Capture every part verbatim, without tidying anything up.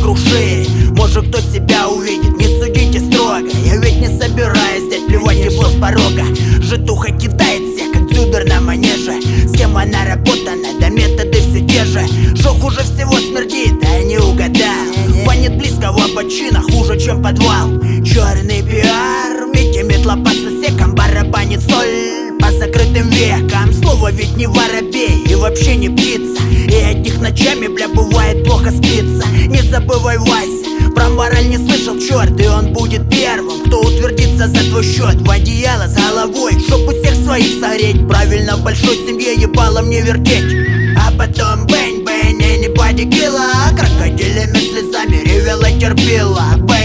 вокруг шире. Может, кто себя увидит, не судите строго. Я ведь не собираюсь здесь плевать его с порога. Житуха кидает всех, как дзюдер на манеже. Схема наработана, да методы все те же. Что хуже всего смердит, да я не угадал. Фонит близко в обочинах, хуже, чем подвал. Черный пиар, Митя метла по сусекам, барабанит соль по закрытым векам. Слово ведь не воробей и вообще не птица. И от них ночами, бля, бывает плохо спится. Не забывай, Вася, про мораль не слышал, черт. И он будет первым, кто утвердится за твой счет. В одеяло с головой, чтоб у всех своих согреть. Правильно, в большой семье ебалом не вертеть. А потом бэнь-бэнь, anybody killer. Крокодилями слезами ревела, терпела.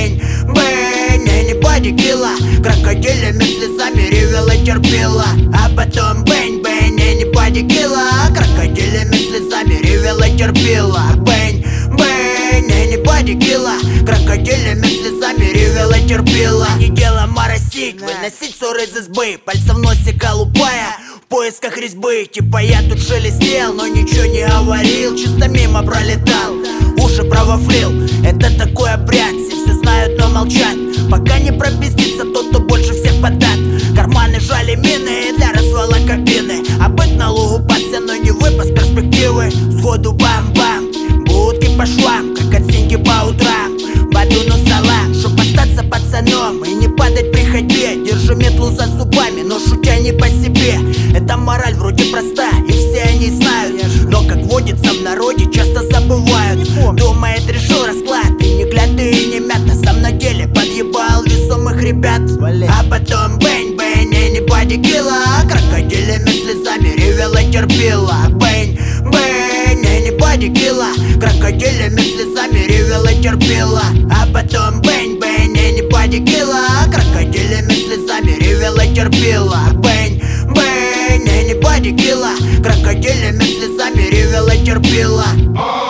Бэнь-бэнь, anybody killer. Крокодилями слезами ревела, терпела. А потом бэнь-бэнь, anybody killer. Крокодилями слезами ревела, терпела. Бэнь-бэнь, anybody killer. Крокодилями слезами ревела, терпела. Не дело моросить, выносить ссоры из избы. Пальцем в носе колупая, в поисках резьбы. Типа я тут шелестел, но ничего не говорил. Чисто мимо пролетал, уши провафлил. Это такой обряд, все все знают, но молчат. Пока не пропиздится тот, кто больше всех подат. Карманы жали мины для развала кабины. А быть на лугу пасся, но не выпас перспективы. Сходу бам-бам, будки по швам, как от синьки по утрам. Бадуну салам, чтоб остаться пацаном и не падать при ходьбе. Держу метлу за зубами, но шутя не по себе. Эта мораль вроде проста, и все они знают. Но как водится в народе, часто забывают. Думает, решил расклад, и не клятый, и не мята. Сам на деле подъебал весомых ребят. А потом бэнь-бэнь, anybody killer. Крокодилями слезами ревела, терпела. Бэнь-бэнь, anybody killer. Крокодилями слезами ревела, терпела. А потом бэнь-бэнь, anybody killer. Крокодилями слезами ревела, терпела. Бэнь-бэнь, anybody killer. Крокодилями слезами ревела, терпела.